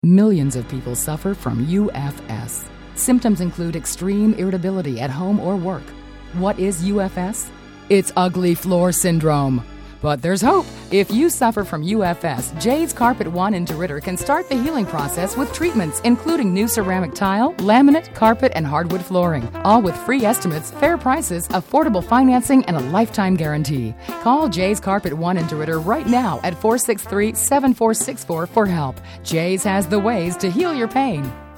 Millions of people suffer from UFS. Symptoms include extreme irritability at home or work. What is UFS? It's ugly floor syndrome. But there's hope. If you suffer from UFS, Jay's Carpet One in DeRidder can start the healing process with treatments including new ceramic tile, laminate, carpet, and hardwood flooring. All with free estimates, fair prices, affordable financing, and a lifetime guarantee. Call Jay's Carpet One in DeRidder right now at 463-7464 for help. Jay's has the ways to heal your pain.